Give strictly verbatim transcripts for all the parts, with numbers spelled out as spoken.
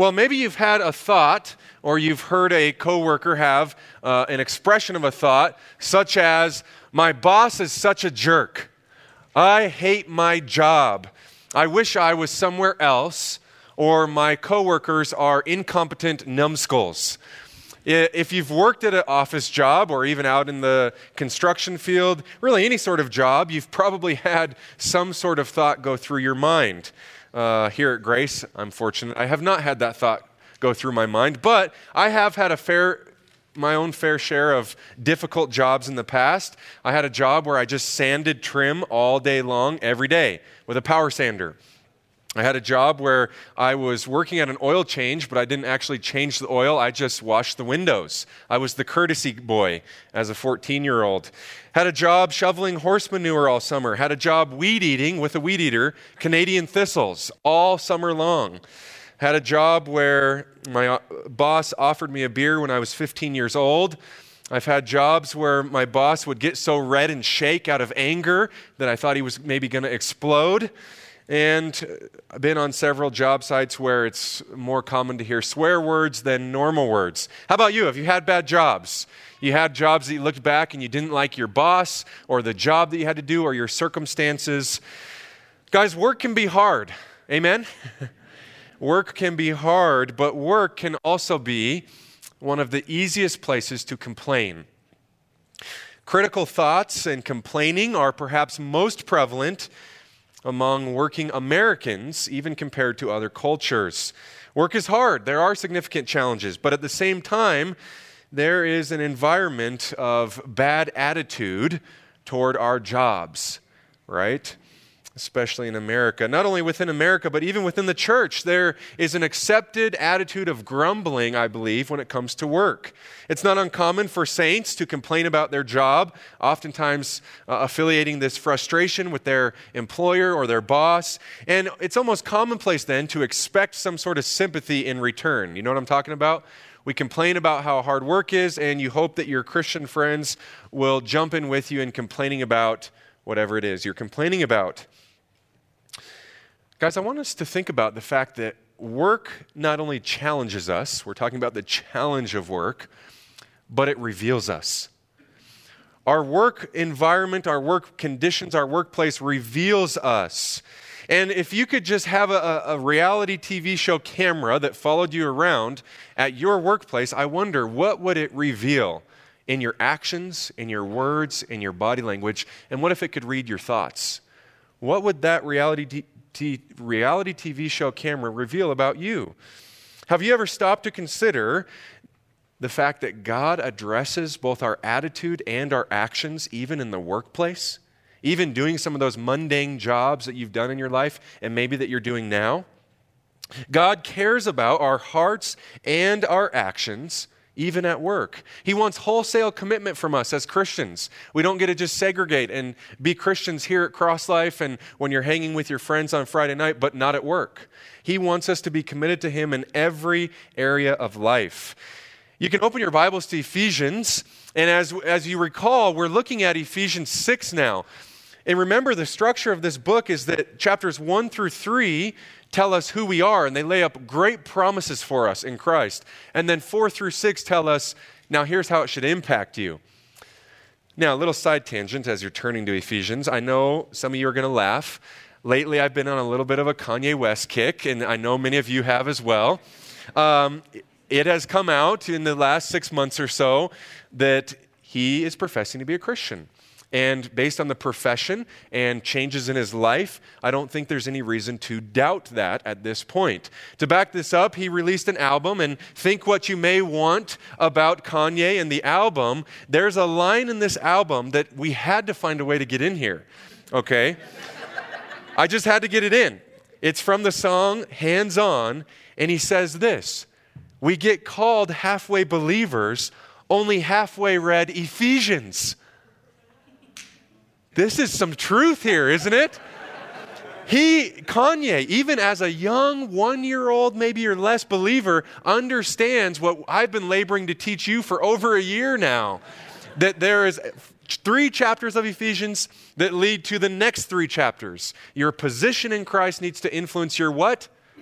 Well, maybe you've had a thought or you've heard a coworker have uh, an expression of a thought such as, my boss is such a jerk. I hate my job. I wish I was somewhere else. Or my coworkers are incompetent numbskulls. If you've worked at an office job or even out in the construction field, really any sort of job, you've probably had some sort of thought go through your mind. Uh, here at Grace, I'm fortunate. I have not had that thought go through my mind, but I have had a fair, my own fair share of difficult jobs in the past. I had a job where I just sanded trim all day long, every day, with a power sander. I had a job where I was working at an oil change, but I didn't actually change the oil. I just washed the windows. I was the courtesy boy as a fourteen-year-old. Had a job shoveling horse manure all summer. Had a job weed eating with a weed eater, Canadian thistles, all summer long. Had a job where my boss offered me a beer when I was fifteen years old. I've had jobs where my boss would get so red and shake out of anger that I thought he was maybe going to explode. And I've been on several job sites where it's more common to hear swear words than normal words. How about you? Have you had bad jobs? You had jobs that you looked back and you didn't like your boss or the job that you had to do or your circumstances. Guys, work can be hard. Amen? Work can be hard, but work can also be one of the easiest places to complain. Critical thoughts and complaining are perhaps most prevalent among working Americans, even compared to other cultures. Work is hard. There are significant challenges, but at the same time, there is an environment of bad attitude toward our jobs, right? Especially in America. Not only within America, but even within the church, there is an accepted attitude of grumbling, I believe, when it comes to work. It's not uncommon for saints to complain about their job, oftentimes uh, affiliating this frustration with their employer or their boss. And it's almost commonplace then to expect some sort of sympathy in return. You know what I'm talking about? We complain about how hard work is, and you hope that your Christian friends will jump in with you in complaining about whatever it is you're complaining about. Guys, I want us to think about the fact that work not only challenges us, we're talking about the challenge of work, but it reveals us. Our work environment, our work conditions, our workplace reveals us. And if you could just have a, a reality T V show camera that followed you around at your workplace, I wonder, what would it reveal in your actions, in your words, in your body language? And what if it could read your thoughts? What would that reality T- T- reality T V show camera reveal about you? Have you ever stopped to consider the fact that God addresses both our attitude and our actions, even in the workplace? Even doing some of those mundane jobs that you've done in your life and maybe that you're doing now? God cares about our hearts and our actions, even at work. He wants wholesale commitment from us as Christians. We don't get to just segregate and be Christians here at Cross Life and when you're hanging with your friends on Friday night, but not at work. He wants us to be committed to Him in every area of life. You can open your Bibles to Ephesians, and as, as you recall, we're looking at Ephesians six now. And remember, the structure of this book is that chapters one through three tell us who we are, and they lay up great promises for us in Christ. And then four through six tell us, now here's how it should impact you. Now, a little side tangent as you're turning to Ephesians. I know some of you are going to laugh. Lately, I've been on a little bit of a Kanye West kick, and I know many of you have as well. Um, it has come out in the last six months or so that he is professing to be a Christian. And based on the profession and changes in his life, I don't think there's any reason to doubt that at this point. To back this up, he released an album, and think what you may want about Kanye and the album. There's a line in this album that we had to find a way to get in here, okay? I just had to get it in. It's from the song Hands On, and he says this: we get called halfway believers, only halfway read Ephesians. This is some truth here, isn't it? He, Kanye, even as a young one-year-old, maybe or less believer, understands what I've been laboring to teach you for over a year now. That there is three chapters of Ephesians that lead to the next three chapters. Your position in Christ needs to influence your what?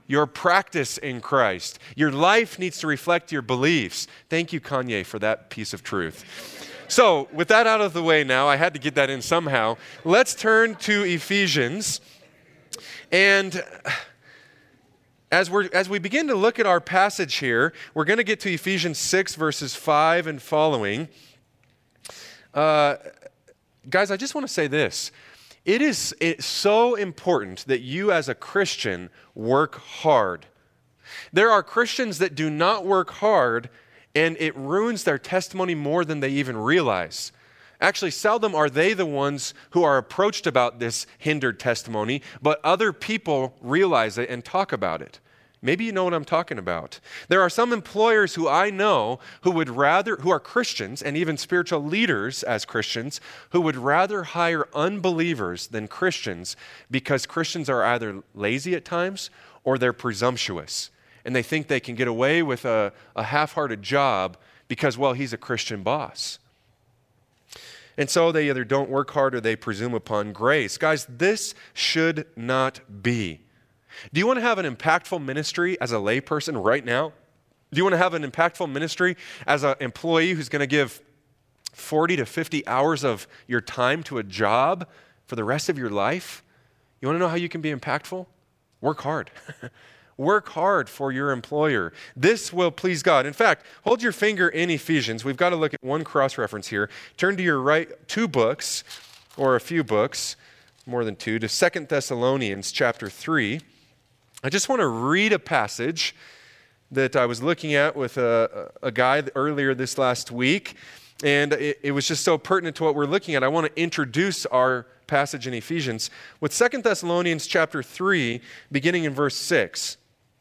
your practice in Christ. Your life needs to reflect your beliefs. Thank you, Kanye, for that piece of truth. So, with that out of the way now, I had to get that in somehow. Let's turn to Ephesians. And as we're as we begin to look at our passage here, we're going to get to Ephesians six, verses five and following. Uh, guys, I just want to say this. It is it's so important that you as a Christian work hard. There are Christians that do not work hard, and it ruins their testimony more than they even realize. Actually, seldom are they the ones who are approached about this hindered testimony, but other people realize it and talk about it. Maybe you know what I'm talking about. There are some employers who I know who would rather, who are Christians and even spiritual leaders as Christians, who would rather hire unbelievers than Christians because Christians are either lazy at times or they're presumptuous. And they think they can get away with a, a half-hearted job because, well, he's a Christian boss. And so they either don't work hard or they presume upon grace. Guys, this should not be. Do you want to have an impactful ministry as a layperson right now? Do you want to have an impactful ministry as an employee who's going to give forty to fifty hours of your time to a job for the rest of your life? You want to know how you can be impactful? Work hard. Work hard for your employer. This will please God. In fact, hold your finger in Ephesians. We've got to look at one cross-reference here. Turn to your right two books, or a few books, more than two, to Second Thessalonians chapter three. I just want to read a passage that I was looking at with a, a guy earlier this last week, and it, it was just so pertinent to what we're looking at. I want to introduce our passage in Ephesians with Second Thessalonians chapter three, beginning in verse six.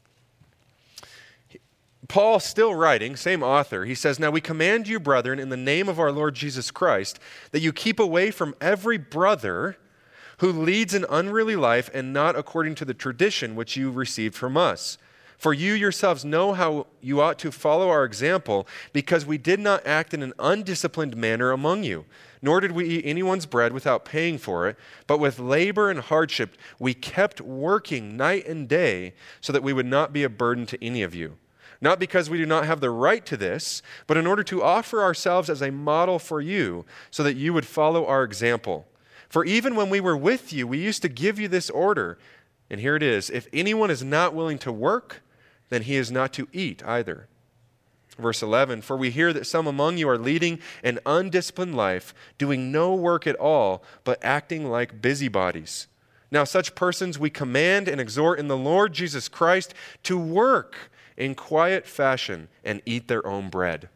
Paul, still writing, same author, he says, "Now we command you, brethren, in the name of our Lord Jesus Christ, that you keep away from every brother who leads an unruly life and not according to the tradition which you received from us. For you yourselves know how you ought to follow our example, because we did not act in an undisciplined manner among you, nor did we eat anyone's bread without paying for it, but with labor and hardship we kept working night and day so that we would not be a burden to any of you. Not because we do not have the right to this, but in order to offer ourselves as a model for you, so that you would follow our example. For even when we were with you, we used to give you this order." And here it is: "If anyone is not willing to work, then he is not to eat either." Verse eleven, "For we hear that some among you are leading an undisciplined life, doing no work at all, but acting like busybodies. Now such persons we command and exhort in the Lord Jesus Christ to work in quiet fashion and eat their own bread."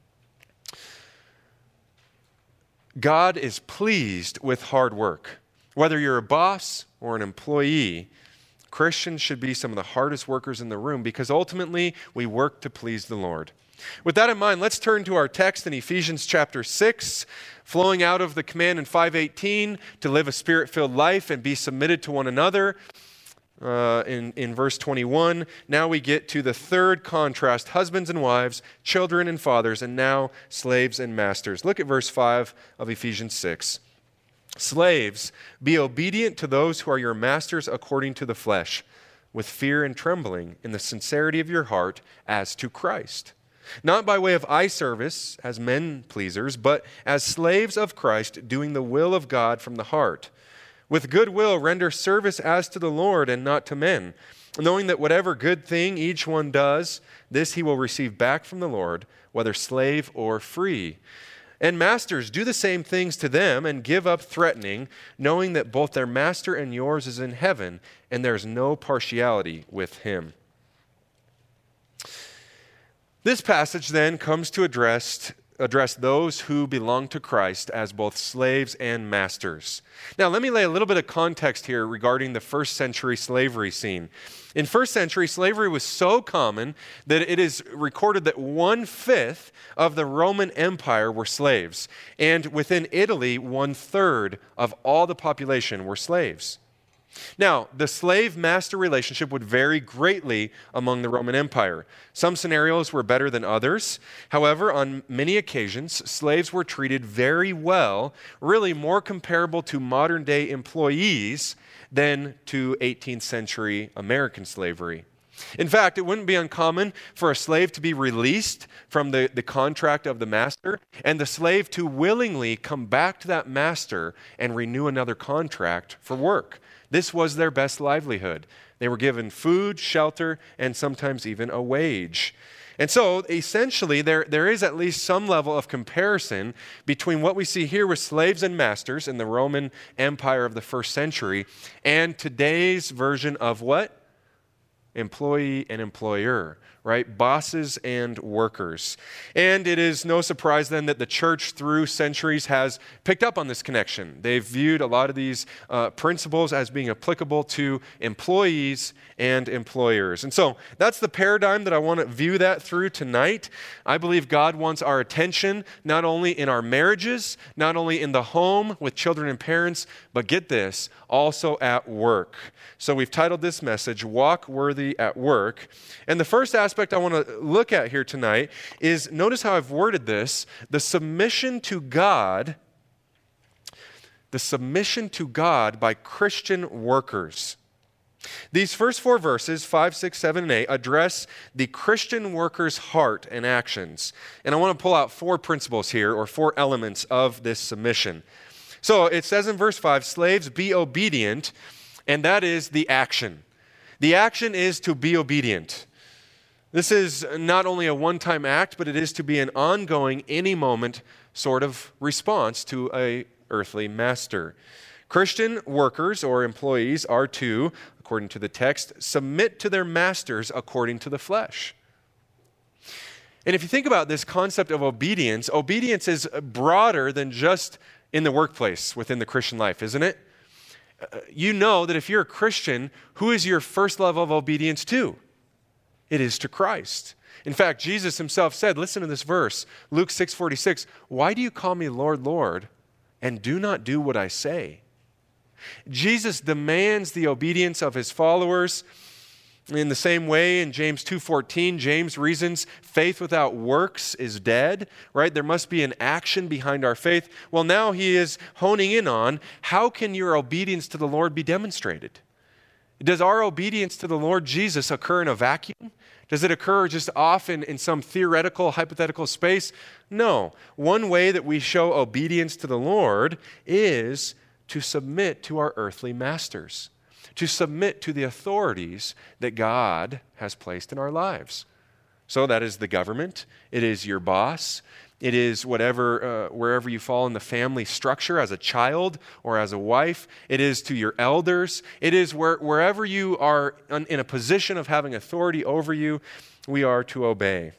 God is pleased with hard work. Whether you're a boss or an employee, Christians should be some of the hardest workers in the room because ultimately we work to please the Lord. With that in mind, let's turn to our text in Ephesians chapter six, flowing out of the command in five eighteen to live a spirit-filled life and be submitted to one another. Uh, in, in verse twenty-one, now we get to the third contrast: husbands and wives, children and fathers, and now slaves and masters. Look at verse five of Ephesians six. "Slaves, be obedient to those who are your masters according to the flesh, with fear and trembling in the sincerity of your heart as to Christ. Not by way of eye service as men pleasers, but as slaves of Christ, doing the will of God from the heart. With good will render service as to the Lord and not to men, knowing that whatever good thing each one does, this he will receive back from the Lord, whether slave or free. And masters, do the same things to them and give up threatening, knowing that both their master and yours is in heaven, and there is no partiality with him." This passage then comes to address address those who belong to Christ as both slaves and masters. Now, let me lay a little bit of context here regarding the first century slavery scene. In first century, slavery was so common that it is recorded that one-fifth of the Roman Empire were slaves. And within Italy, one-third of all the population were slaves. Now, the slave-master relationship would vary greatly among the Roman Empire. Some scenarios were better than others. However, on many occasions, slaves were treated very well, really more comparable to modern-day employees than to eighteenth century American slavery. In fact, it wouldn't be uncommon for a slave to be released from the, the contract of the master and the slave to willingly come back to that master and renew another contract for work. This was their best livelihood. They were given food, shelter, and sometimes even a wage. And so, essentially, there, there is at least some level of comparison between what we see here with slaves and masters in the Roman Empire of the first century and today's version of what? Employee and employer, right? Bosses and workers. And it is no surprise then that the church through centuries has picked up on this connection. They've viewed a lot of these uh, principles as being applicable to employees and employers. And so that's the paradigm that I want to view that through tonight. I believe God wants our attention not only in our marriages, not only in the home with children and parents, but get this, also at work. So we've titled this message, Walk Worthy at Work. And the first aspect I want to look at here tonight is, notice how I've worded this, the submission to God, the submission to God by Christian workers. These first four verses, five, six, seven, and eight, address the Christian worker's heart and actions. And I want to pull out four principles here, or four elements of this submission. So it says in verse five, slaves, be obedient, and that is the action. The action is to be obedient. This is not only a one-time act, but it is to be an ongoing, any moment sort of response to an earthly master. Christian workers or employees are to, according to the text, submit to their masters according to the flesh. And if you think about this concept of obedience, obedience is broader than just in the workplace within the Christian life, isn't it? Uh, you know that if you're a Christian, who is your first level of obedience to? It is to Christ. In fact, Jesus himself said, listen to this verse, Luke six forty-six, why do you call me Lord, Lord, and do not do what I say? Jesus demands the obedience of his followers. In the same way, in James two fourteen, James reasons faith without works is dead, right? There must be an action behind our faith. Well, now he is honing in on how can your obedience to the Lord be demonstrated? Does our obedience to the Lord Jesus occur in a vacuum? Does it occur just off in, in some theoretical, hypothetical space? No. One way that we show obedience to the Lord is to submit to our earthly masters, to submit to the authorities that God has placed in our lives. So that is the government, it is your boss, it is whatever, uh, wherever you fall in the family structure as a child or as a wife, it is to your elders, it is where, wherever you are in a position of having authority over you, we are to obey.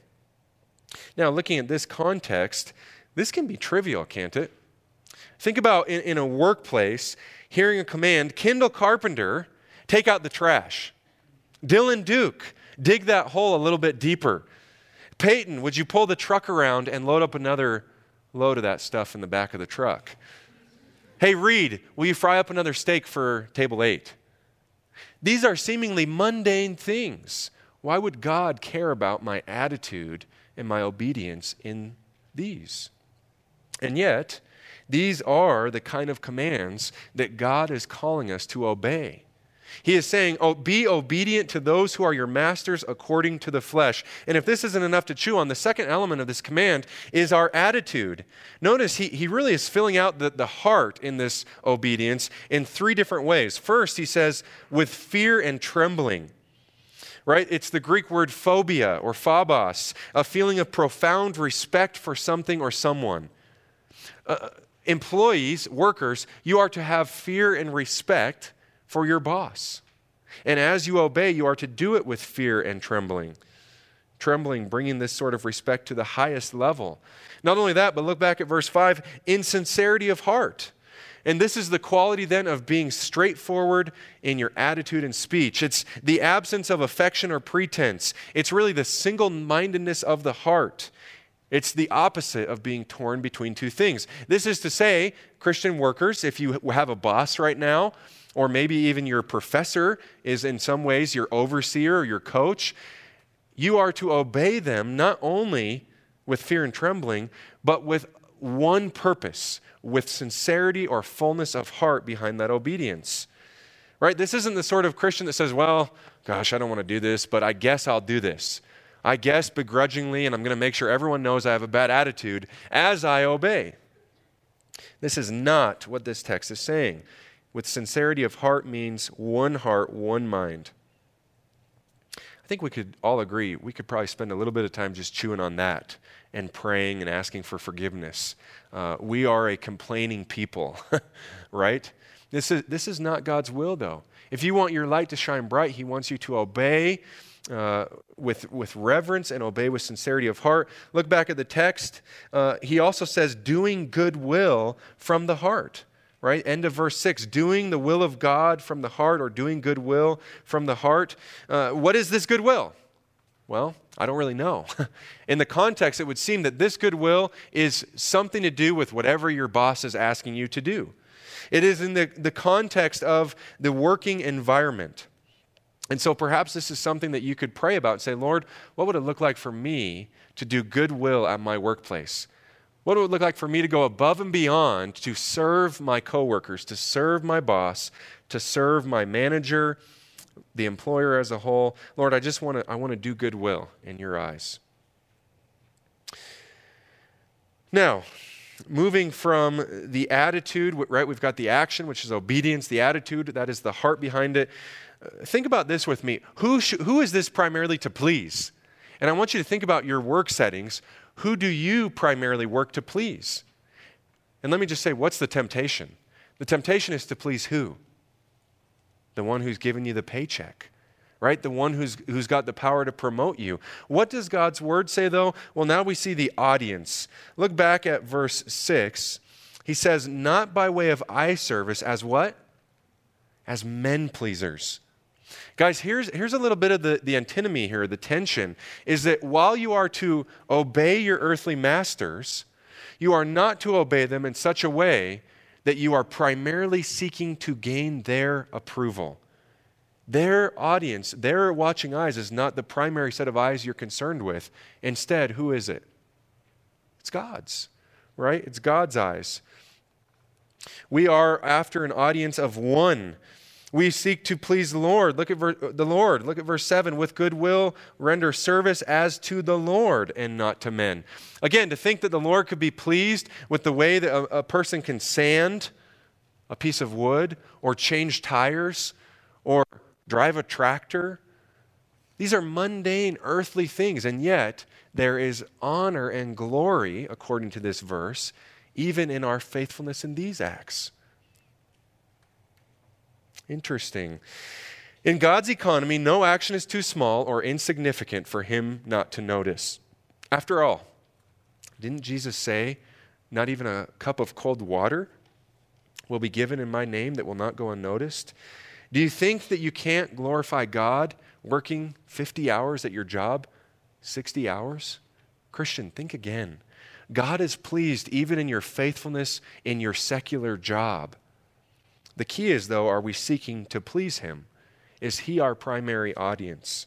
Now, looking at this context, this can be trivial, can't it? Think about in, in a workplace, hearing a command, Kendall Carpenter, take out the trash. Dylan Duke, dig that hole a little bit deeper. Peyton, would you pull the truck around and load up another load of that stuff in the back of the truck? Hey, Reed, will you fry up another steak for table eight? These are seemingly mundane things. Why would God care about my attitude and my obedience in these? And yet, these are the kind of commands that God is calling us to obey. He is saying, oh, be obedient to those who are your masters according to the flesh. And if this isn't enough to chew on, the second element of this command is our attitude. Notice he, he really is filling out the, the heart in this obedience in three different ways. First, he says, with fear and trembling. Right? It's the Greek word phobia or phobos, a feeling of profound respect for something or someone. Uh, employees, workers, you are to have fear and respect for your boss. And as you obey, you are to do it with fear and trembling. Trembling, bringing this sort of respect to the highest level. Not only that, but look back at verse five, in sincerity of heart. And this is the quality then of being straightforward in your attitude and speech. It's the absence of affection or pretense. It's really the single-mindedness of the heart. It's the opposite of being torn between two things. This is to say, Christian workers, if you have a boss right now, or maybe even your professor is in some ways your overseer or your coach, you are to obey them not only with fear and trembling, but with one purpose, with sincerity or fullness of heart behind that obedience. Right? This isn't the sort of Christian that says, well, gosh, I don't want to do this, but I guess I'll do this. I guess begrudgingly, and I'm going to make sure everyone knows I have a bad attitude as I obey. This is not what this text is saying. With sincerity of heart means one heart, one mind. I think we could all agree, we could probably spend a little bit of time just chewing on that and praying and asking for forgiveness. Uh, we are a complaining people, right? This is, this is not God's will, though. If you want your light to shine bright, he wants you to obey uh, with, with reverence and obey with sincerity of heart. Look back at the text. Uh, he also says, doing good will from the heart, right? End of verse six, doing the will of God from the heart, or doing good will from the heart. Uh, what is this good will? Well, I don't really know. In the context, it would seem that this goodwill is something to do with whatever your boss is asking you to do. It is in the, the context of the working environment. And so perhaps this is something that you could pray about and say, Lord, what would it look like for me to do goodwill at my workplace? What would it look like for me to go above and beyond to serve my coworkers, to serve my boss, to serve my manager, the employer as a whole? Lord, I just want to I want to do goodwill in your eyes. Now, moving from the attitude, right? We've got the action, which is obedience, the attitude, that is the heart behind it. Uh, think about this with me. Who sh- who is this primarily to please? And I want you to think about your work settings. Who do you primarily work to please? And let me just say, what's the temptation? The temptation is to please who? The one who's given you the paycheck, right? The one who's who's got the power to promote you. What does God's word say, though? Well, now we see the audience. Look back at verse six. He says, not by way of eye service, as what? As men pleasers. Guys, here's, here's a little bit of the, the antinomy here, the tension, is that while you are to obey your earthly masters, you are not to obey them in such a way that you are primarily seeking to gain their approval. Their audience, their watching eyes is not the primary set of eyes you're concerned with. Instead, who is it? It's God's, right? It's God's eyes. We are after an audience of one. We seek to please the Lord. Look at ver- the Lord. Look at verse seven. With goodwill, render service as to the Lord and not to men. Again, to think that the Lord could be pleased with the way that a, a person can sand a piece of wood or change tires or drive a tractor. These are mundane earthly things, and yet there is honor and glory, according to this verse, even in our faithfulness in these acts. Interesting. In God's economy, no action is too small or insignificant for him not to notice. After all, didn't Jesus say, not even a cup of cold water will be given in my name that will not go unnoticed? Do you think that you can't glorify God working fifty hours at your job, sixty hours? Christian, think again. God is pleased even in your faithfulness in your secular job. The key is, though, are we seeking to please him? Is he our primary audience?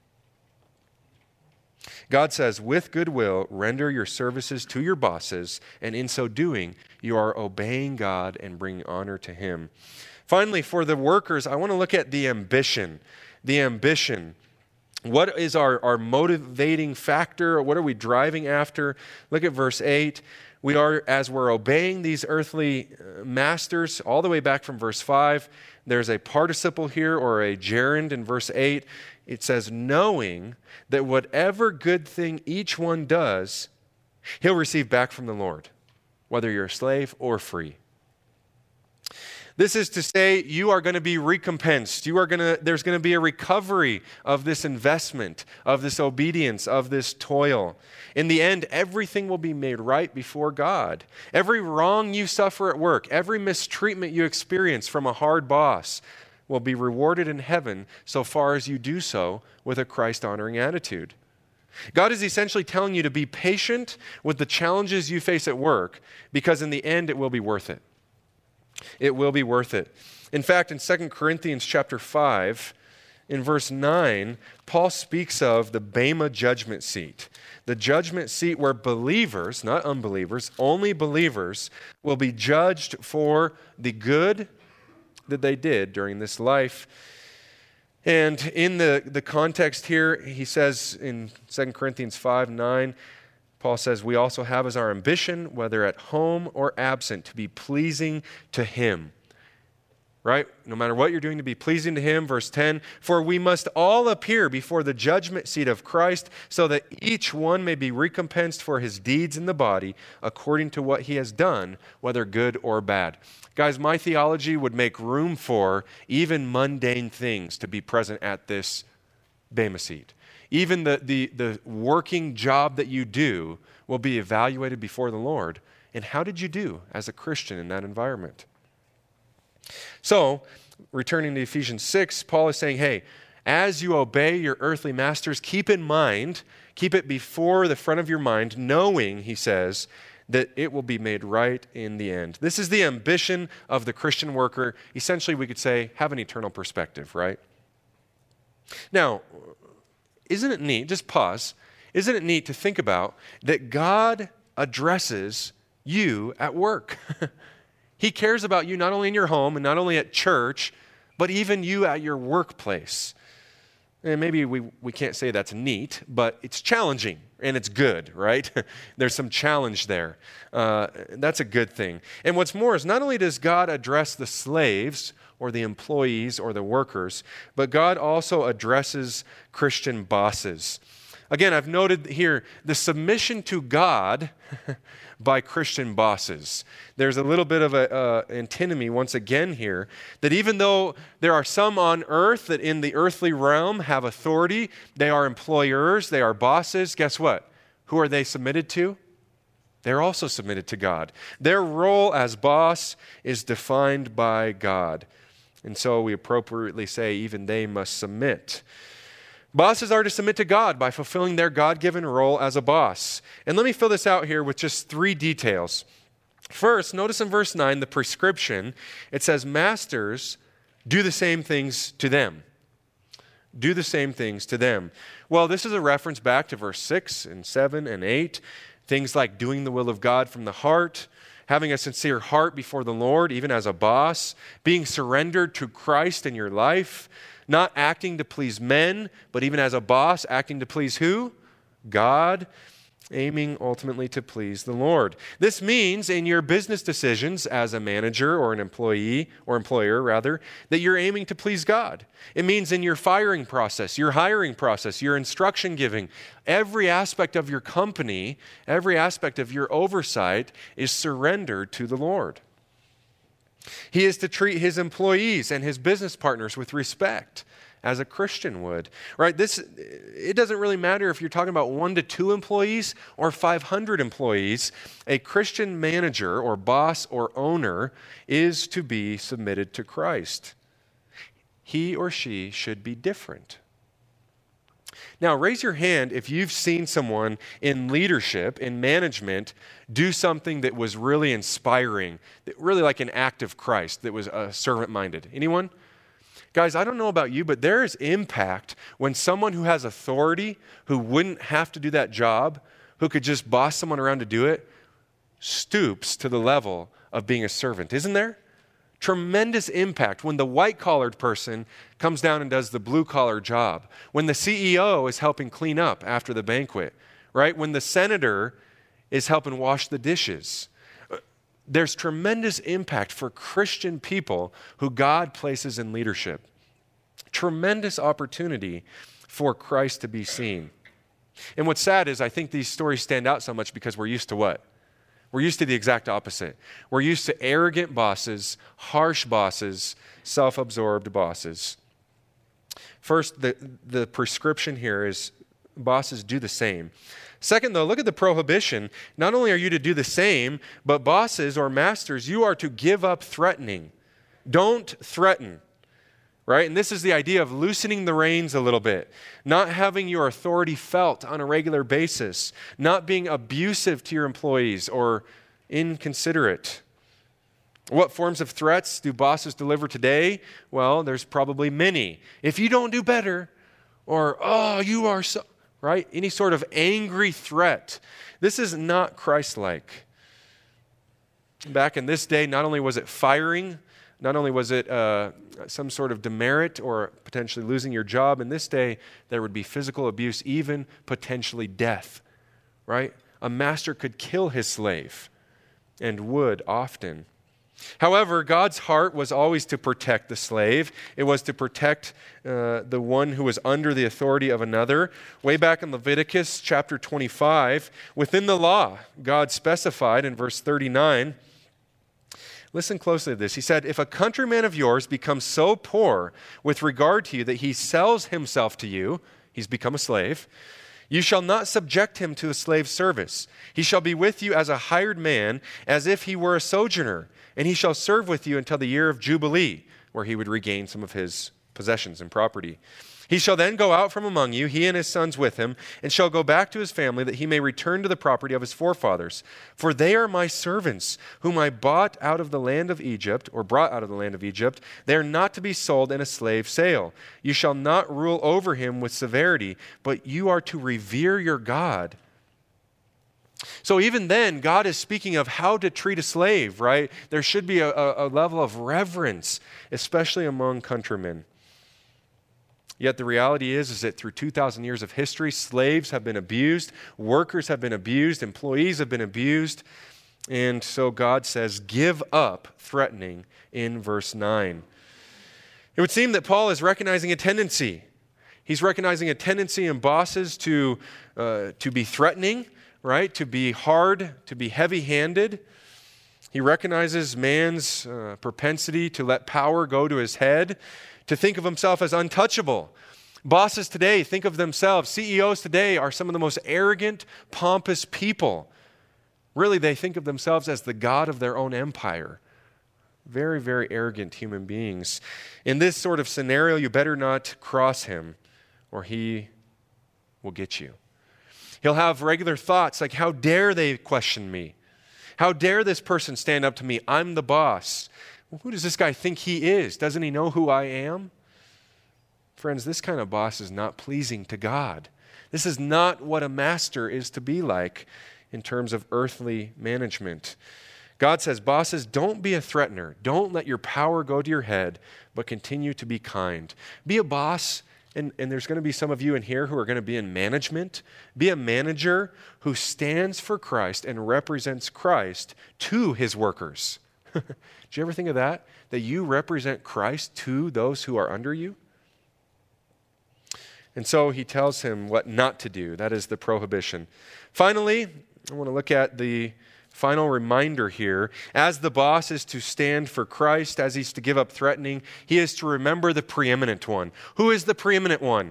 God says, with goodwill, render your services to your bosses, and in so doing, you are obeying God and bringing honor to him. Finally, for the workers, I want to look at the ambition. The ambition. What is our, our motivating factor? What are we driving after? Look at verse eight. We are, as we're obeying these earthly masters, all the way back from verse five, there's a participle here, or a gerund in verse eight. It says, knowing that whatever good thing each one does, he'll receive back from the Lord, whether you're a slave or free. This is to say you are going to be recompensed. You are going to, there's going to be a recovery of this investment, of this obedience, of this toil. In the end, everything will be made right before God. Every wrong you suffer at work, every mistreatment you experience from a hard boss will be rewarded in heaven so far as you do so with a Christ-honoring attitude. God is essentially telling you to be patient with the challenges you face at work, because in the end it will be worth it. It will be worth it. In fact, in Second Corinthians chapter five, in verse nine, Paul speaks of the Bema judgment seat. The judgment seat where believers, not unbelievers, only believers will be judged for the good that they did during this life. And in the, the context here, he says in Second Corinthians five nine, Paul says, we also have as our ambition, whether at home or absent, to be pleasing to him. Right? No matter what you're doing, to be pleasing to him. Verse ten, for we must all appear before the judgment seat of Christ, so that each one may be recompensed for his deeds in the body, according to what he has done, whether good or bad. Guys, my theology would make room for even mundane things to be present at this Bema seat. Even the, the, the working job that you do will be evaluated before the Lord. And how did you do as a Christian in that environment? So, returning to Ephesians six, Paul is saying, hey, as you obey your earthly masters, keep in mind, keep it before the front of your mind, knowing, he says, that it will be made right in the end. This is the ambition of the Christian worker. Essentially, we could say, have an eternal perspective, right? Now, isn't it neat, just pause, isn't it neat to think about that God addresses you at work? He cares about you not only in your home and not only at church, but even you at your workplace. And maybe we, we can't say that's neat, but it's challenging and it's good, right? There's some challenge there. Uh, that's a good thing. And what's more is not only does God address the slaves or the employees or the workers, but God also addresses Christian bosses. Again, I've noted here the submission to God by Christian bosses. There's a little bit of an uh, antinomy once again here, that even though there are some on earth that in the earthly realm have authority, they are employers, they are bosses, guess what? Who are they submitted to? They're also submitted to God. Their role as boss is defined by God. And so we appropriately say even they must submit. Bosses are to submit to God by fulfilling their God-given role as a boss. And let me fill this out here with just three details. First, notice in verse nine, the prescription. It says, masters, do the same things to them. Do the same things to them. Well, this is a reference back to verse six and seven and eight. Things like doing the will of God from the heart, having a sincere heart before the Lord, even as a boss, being surrendered to Christ in your life, not acting to please men, but even as a boss, acting to please who? God, aiming ultimately to please the Lord. This means in your business decisions as a manager or an employee, or employer rather, that you're aiming to please God. It means in your firing process, your hiring process, your instruction giving, every aspect of your company, every aspect of your oversight is surrendered to the Lord. He is to treat his employees and his business partners with respect, as a Christian would. Right? This, it doesn't really matter if you're talking about one to two employees or five hundred employees. A Christian manager or boss or owner is to be submitted to Christ. He or she should be different. Now, raise your hand if you've seen someone in leadership, in management, do something that was really inspiring, that really like an act of Christ, that was uh, servant-minded. Anyone? Guys, I don't know about you, but there is impact when someone who has authority, who wouldn't have to do that job, who could just boss someone around to do it, stoops to the level of being a servant. Isn't there? Tremendous impact when the white-collared person comes down and does the blue-collar job. When the C E O is helping clean up after the banquet, right? When the senator is helping wash the dishes. There's tremendous impact for Christian people who God places in leadership. Tremendous opportunity for Christ to be seen. And what's sad is I think these stories stand out so much because we're used to what? We're used to the exact opposite. We're used to arrogant bosses, harsh bosses, self-absorbed bosses. First, the, the prescription here is bosses do the same. Second, though, look at the prohibition. Not only are you to do the same, but bosses or masters, you are to give up threatening. Don't threaten. Right? And this is the idea of loosening the reins a little bit, not having your authority felt on a regular basis, not being abusive to your employees or inconsiderate. What forms of threats do bosses deliver today? Well, there's probably many. If you don't do better, or, oh, you are so, right? Any sort of angry threat. This is not Christ-like. Back in this day, not only was it firing, Not only was it uh, some sort of demerit or potentially losing your job. In this day, there would be physical abuse, even potentially death, right? A master could kill his slave and would often. However, God's heart was always to protect the slave. It was to protect uh, the one who was under the authority of another. Way back in Leviticus chapter twenty-five, within the law, God specified in verse thirty-nine, listen closely to this. He said, if a countryman of yours becomes so poor with regard to you that he sells himself to you, he's become a slave, you shall not subject him to a slave service. He shall be with you as a hired man, as if he were a sojourner, and he shall serve with you until the year of Jubilee, where he would regain some of his possessions and property. He shall then go out from among you, he and his sons with him, and shall go back to his family, that he may return to the property of his forefathers. For they are my servants, whom I bought out of the land of Egypt, or brought out of the land of Egypt. They are not to be sold in a slave sale. You shall not rule over him with severity, but you are to revere your God. So even then, God is speaking of how to treat a slave, right? There should be a, a, a level of reverence, especially among countrymen. Yet the reality is, is that through two thousand years of history, slaves have been abused, workers have been abused, employees have been abused. And so God says, give up threatening in verse nine. It would seem that Paul is recognizing a tendency. He's recognizing a tendency in bosses to, uh, to be threatening, right? To be hard, to be heavy-handed. He recognizes man's uh, propensity to let power go to his head, to think of himself as untouchable. Bosses today think of themselves, C E Os today are some of the most arrogant, pompous people. Really, they think of themselves as the god of their own empire. Very, very arrogant human beings. In this sort of scenario, you better not cross him, or he will get you. He'll have regular thoughts like, how dare they question me? How dare this person stand up to me? I'm the boss. Well, who does this guy think he is? Doesn't he know who I am? Friends, this kind of boss is not pleasing to God. This is not what a master is to be like in terms of earthly management. God says, bosses, don't be a threatener. Don't let your power go to your head, but continue to be kind. Be a boss, and, and there's going to be some of you in here who are going to be in management. Be a manager who stands for Christ and represents Christ to his workers. Did you ever think of that? That you represent Christ to those who are under you? And so he tells him what not to do. That is the prohibition. Finally, I want to look at the final reminder here. As the boss is to stand for Christ, as he's to give up threatening, he is to remember the preeminent one. Who is the preeminent one?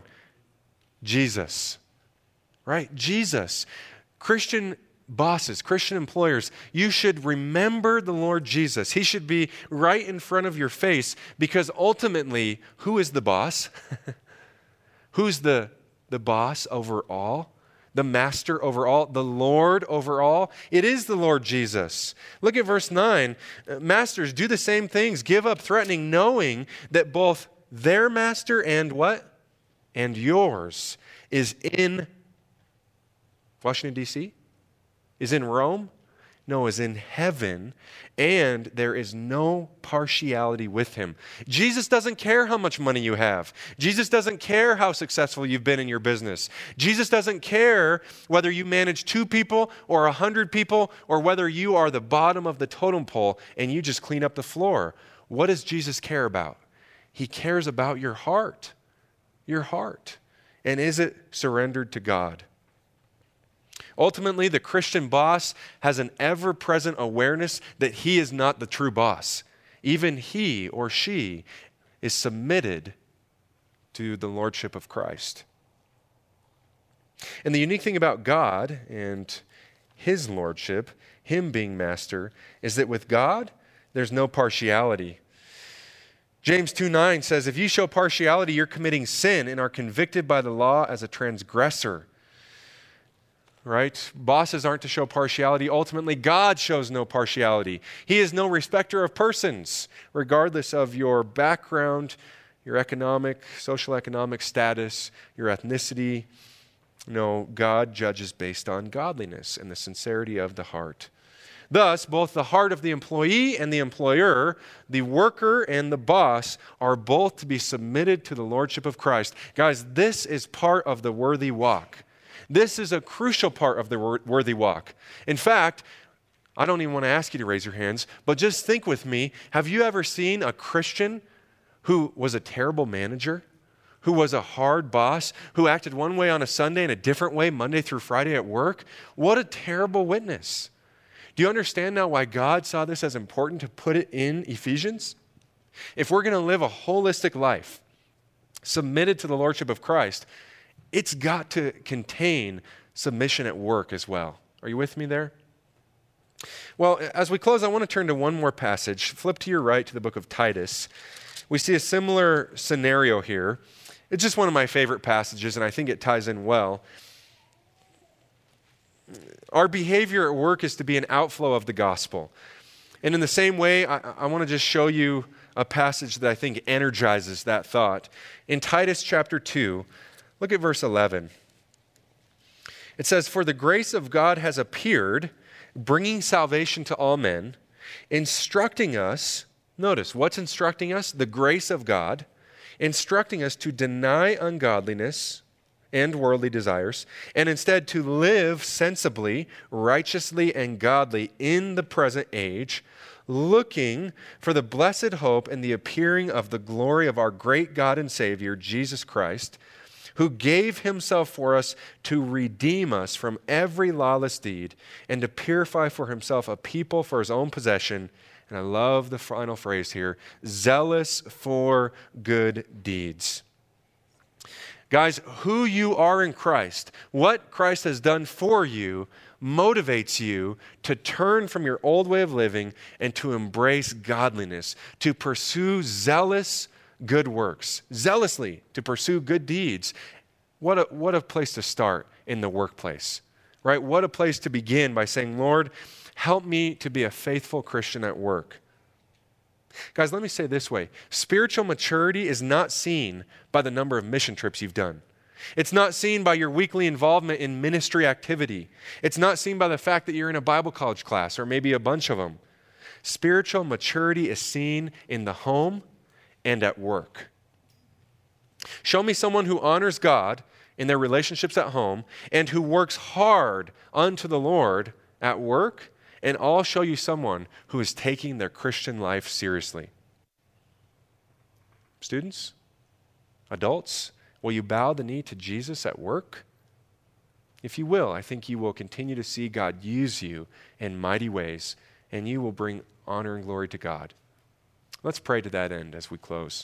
Jesus. Right? Jesus. Christian bosses, Christian employers, you should remember the Lord Jesus. He should be right in front of your face, because ultimately, who is the boss? Who's the, the boss over all? The master over all? The Lord over all? It is the Lord Jesus. Look at verse nine. Masters, do the same things. Give up threatening, knowing that both their master and what? And yours is in Washington, D C? Is in Rome? No, is in heaven, and there is no partiality with him. Jesus doesn't care how much money you have. Jesus doesn't care how successful you've been in your business. Jesus doesn't care whether you manage two people or a hundred people, or whether you are the bottom of the totem pole and you just clean up the floor. What does Jesus care about? He cares about your heart. Your heart. And is it surrendered to God? Ultimately, the Christian boss has an ever-present awareness that he is not the true boss. Even he or she is submitted to the lordship of Christ. And the unique thing about God and his lordship, him being master, is that with God, there's no partiality. James two nine says, if you show partiality, you're committing sin and are convicted by the law as a transgressor. Right? Bosses aren't to show partiality. Ultimately, God shows no partiality. He is no respecter of persons, regardless of your background, your economic, social economic status, your ethnicity. No, God judges based on godliness and the sincerity of the heart. Thus, both the heart of the employee and the employer, the worker and the boss, are both to be submitted to the lordship of Christ. Guys, this is part of the worthy walk. This is a crucial part of the worthy walk. In fact, I don't even want to ask you to raise your hands, but just think with me, have you ever seen a Christian who was a terrible manager, who was a hard boss, who acted one way on a Sunday and a different way Monday through Friday at work? What a terrible witness. Do you understand now why God saw this as important to put it in Ephesians? If we're going to live a holistic life, submitted to the lordship of Christ, it's got to contain submission at work as well. Are you with me there? Well, as we close, I want to turn to one more passage. Flip to your right to the book of Titus. We see a similar scenario here. It's just one of my favorite passages, and I think it ties in well. Our behavior at work is to be an outflow of the gospel. And in the same way, I, I want to just show you a passage that I think energizes that thought. In Titus chapter two, look at verse eleven. It says, "For the grace of God has appeared, bringing salvation to all men, instructing us," notice, what's instructing us? The grace of God, instructing us to deny ungodliness and worldly desires, and instead to live sensibly, righteously, and godly in the present age, looking for the blessed hope and the appearing of the glory of our great God and Savior, Jesus Christ, who gave himself for us to redeem us from every lawless deed and to purify for himself a people for his own possession. And I love the final phrase here, zealous for good deeds. Guys, who you are in Christ, what Christ has done for you, motivates you to turn from your old way of living and to embrace godliness, to pursue zealous good works, zealously to pursue good deeds. What a, what a place to start in the workplace, right? What a place to begin by saying, Lord, help me to be a faithful Christian at work. Guys, let me say it this way. Spiritual maturity is not seen by the number of mission trips you've done. It's not seen by your weekly involvement in ministry activity. It's not seen by the fact that you're in a Bible college class or maybe a bunch of them. Spiritual maturity is seen in the home and at work. Show me someone who honors God in their relationships at home and who works hard unto the Lord at work, and I'll show you someone who is taking their Christian life seriously. Students, adults, will you bow the knee to Jesus at work? If you will, I think you will continue to see God use you in mighty ways, and you will bring honor and glory to God. Let's pray to that end as we close.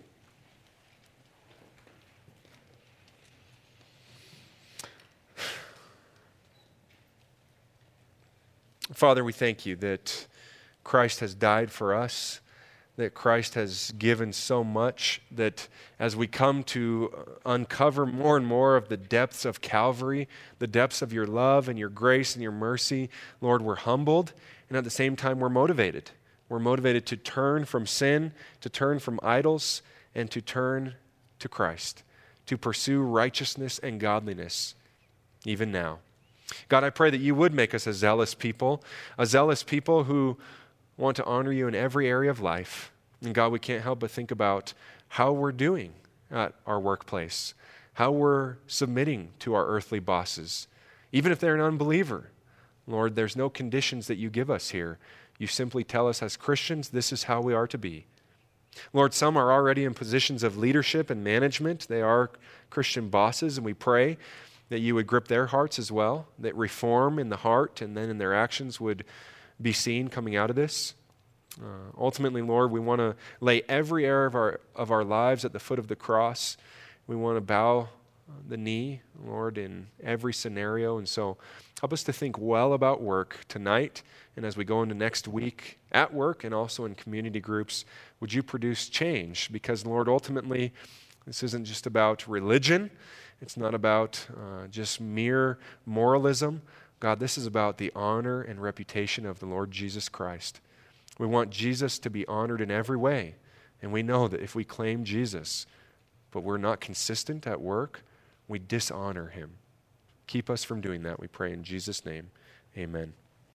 Father, we thank you that Christ has died for us, that Christ has given so much, that as we come to uncover more and more of the depths of Calvary, the depths of your love and your grace and your mercy, Lord, we're humbled, and at the same time we're motivated. We're motivated to turn from sin, to turn from idols, and to turn to Christ, to pursue righteousness and godliness, even now. God, I pray that you would make us a zealous people, a zealous people who want to honor you in every area of life. And God, we can't help but think about how we're doing at our workplace, how we're submitting to our earthly bosses, even if they're an unbeliever. Lord, there's no conditions that you give us here. You simply tell us as Christians, this is how we are to be. Lord, some are already in positions of leadership and management. They are Christian bosses, and we pray that you would grip their hearts as well, that reform in the heart and then in their actions would be seen coming out of this. Uh, ultimately, Lord, we want to lay every area of our, of our lives at the foot of the cross. We want to bow the knee, Lord, in every scenario. And so help us to think well about work tonight and as we go into next week at work and also in community groups. Would you produce change? Because, Lord, ultimately, this isn't just about religion. It's not about uh, just mere moralism. God, this is about the honor and reputation of the Lord Jesus Christ. We want Jesus to be honored in every way. And we know that if we claim Jesus, but we're not consistent at work, we dishonor him. Keep us from doing that, we pray in Jesus' name. Amen.